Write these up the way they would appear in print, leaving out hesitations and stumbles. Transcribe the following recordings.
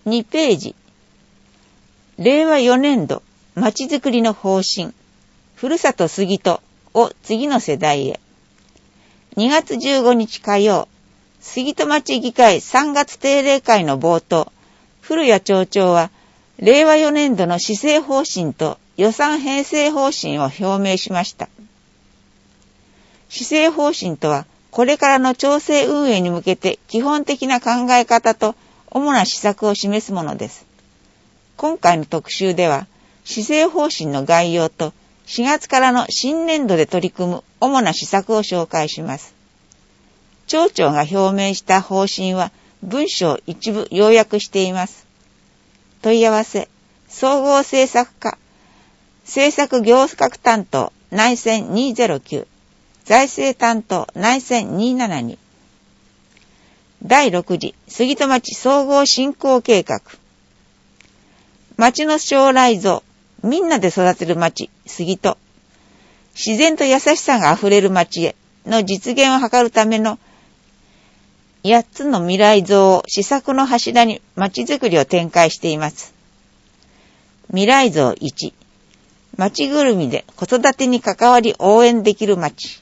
2ページ。令和4年度まちづくりの方針、ふるさと杉戸を次の世代へ。2月15日火曜、杉戸町議会3月定例会の冒頭、古谷町長は、令和4年度の施政方針と予算編成方針を表明しました。施政方針とは、これからの町政運営に向けて基本的な考え方と主な施策を示すものです。今回の特集では、施政方針の概要と4月からの新年度で取り組む主な施策を紹介します。町長が表明した方針は文章を一部要約しています。問い合わせ、総合政策課、政策行革担当内選209、財政担当内選272。第6次杉戸町総合振興計画。町の将来像、みんなで育てる町、杉戸。自然と優しさがあふれる町への実現を図るための8つの未来像を施策の柱に町づくりを展開しています。未来像1、町ぐるみで子育てに関わり応援できる町。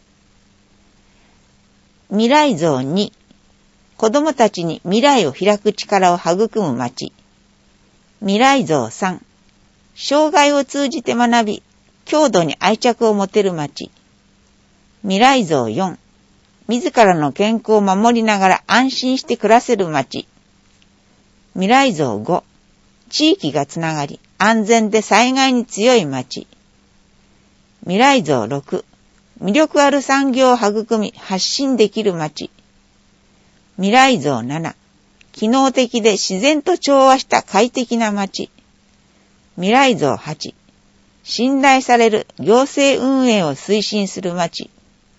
未来像2、子どもたちに未来を開く力を育む町。未来像3、障害を通じて学び、郷土に愛着を持てる町。未来像4、自らの健康を守りながら安心して暮らせる町。未来像5、地域がつながり、安全で災害に強い町。未来像6、魅力ある産業を育み発信できる町。未来像7、機能的で自然と調和した快適な町。未来像8、信頼される行政運営を推進する町。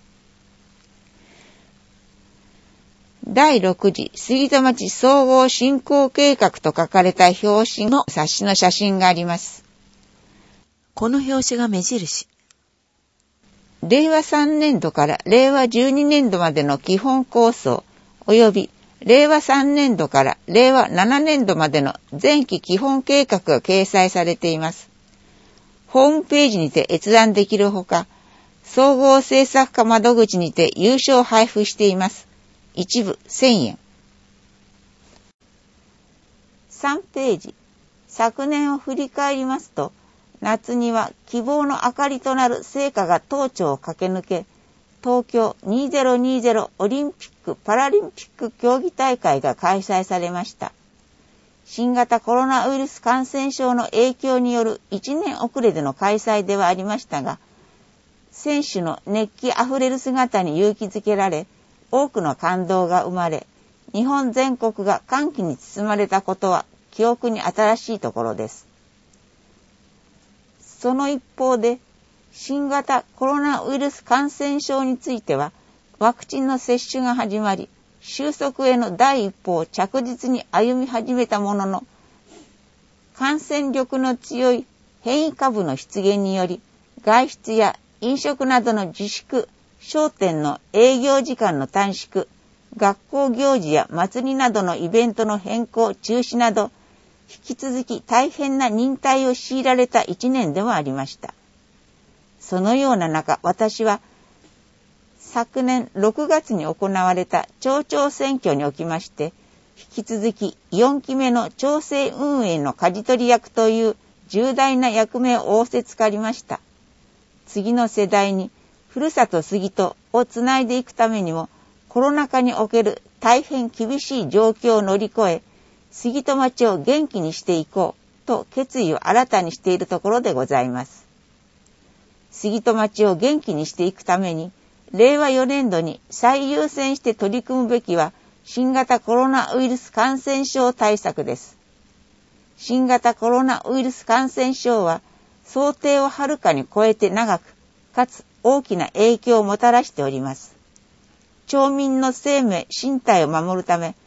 第6次杉戸町総合振興計画と書かれた表紙の冊子の写真があります。 この表紙が目印。 令和3年度から令和12年度までの基本構想及び令和3年度から令和7年度までの前期基本計画が掲載されています。ホームページにて閲覧できるほか、総合政策課窓口にて有償配布しています。一部1000円。3ページ。昨年を振り返りますと、夏には希望の明かりとなる聖火が当庁を駆け抜け、東京2020オリンピック・パラリンピック競技大会が開催されました。新型コロナウイルス感染症の影響による1年遅れでの開催ではありましたが、選手の熱気あふれる姿に勇気づけられ、多くの感動が生まれ、日本全国が歓喜に包まれたことは記憶に新しいところです。その一方で、新型コロナウイルス感染症については、ワクチンの接種が始まり、収束への第一歩を着実に歩み始めたものの、感染力の強い変異株の出現により、外出や飲食などの自粛、商店の営業時間の短縮、学校行事や祭りなどのイベントの変更、中止など、引き続き大変な忍耐を強いられた一年でもありました。そのような中、私は昨年6月に行われた町長選挙におきまして、引き続き4期目の町政運営の舵取り役という重大な役目を仰せつかりました。次の世代にふるさと杉戸をつないでいくためにも、コロナ禍における大変厳しい状況を乗り越え、杉戸町を元気にしていこうと決意を新たにしているところでございます。杉戸町を元気にしていくために、令和4年度に最優先して取り組むべきは新型コロナウイルス感染症対策です。新型コロナウイルス感染症は想定をはるかに超えて長く、かつ大きな影響をもたらしております。町民の生命、身体を守るため、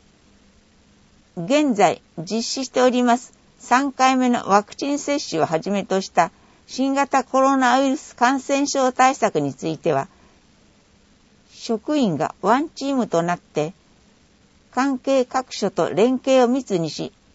現在実施しております3回目のワクチン接種をはじめとした新型コロナウイルス感染症対策については、職員がワンチームとなって関係各所と連携を密にし、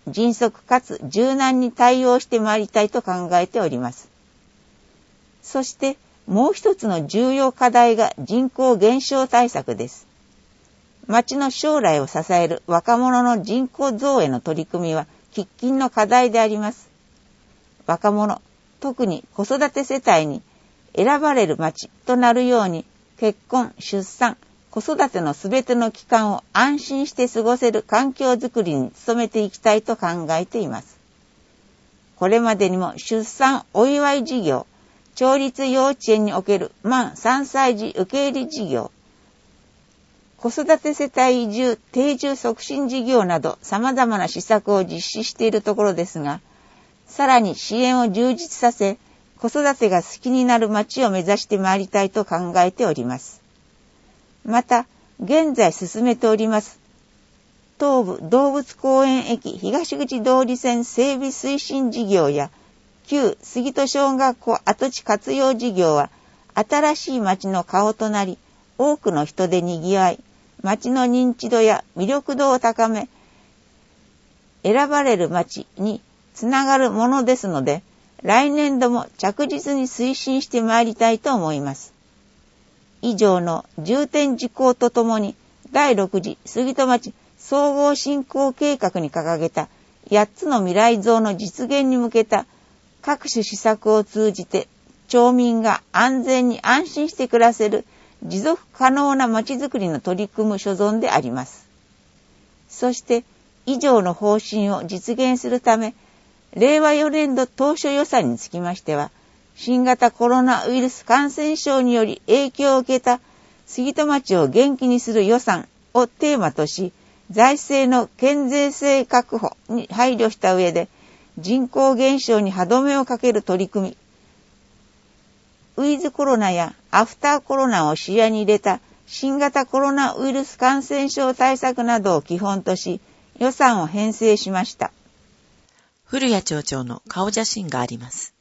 迅速かつ柔軟に対応してまいりたいと考えております。そしてもう一つの重要課題が人口減少対策です。町の将来を支える若者の人口増への取り組みは喫緊の課題であります。若者、特に子育て世帯に選ばれる町となるように、結婚、出産、子育てのすべての期間を安心して過ごせる環境づくりに努めていきたいと考えています。これまでにも出産お祝い事業、町立幼稚園における満3歳児受け入れ事業、子育て世帯移住定住促進事業など様々な施策を実施しているところですが、さらに支援を充実させ、子育てが好きになる町を目指してまいりたいと考えております。また、現在進めております、東武動物公園駅東口通り線整備推進事業や、旧杉戸小学校跡地活用事業は、新しい町の顔となり、多くの人で賑わい、町の認知度や魅力度を高め、選ばれる町につながるものですので、来年度も着実に推進してまいりたいと思います。以上の重点事項とともに、第6次杉戸町総合振興計画に掲げた8つの未来像の実現に向けた各種施策を通じて、町民が安全に安心して暮らせる持続可能な町づくりの取り組む所存であります。そして、以上の方針を実現するため、令和4年度当初予算につきましては、新型コロナウイルス感染症により影響を受けた杉戸町を元気にする予算をテーマとし、財政の健全性確保に配慮した上で、人口減少に歯止めをかける取り組み、ウィズコロナやアフターコロナを視野に入れた新型コロナウイルス感染症対策などを基本とし、予算を編成しました。 古谷町長の顔写真があります。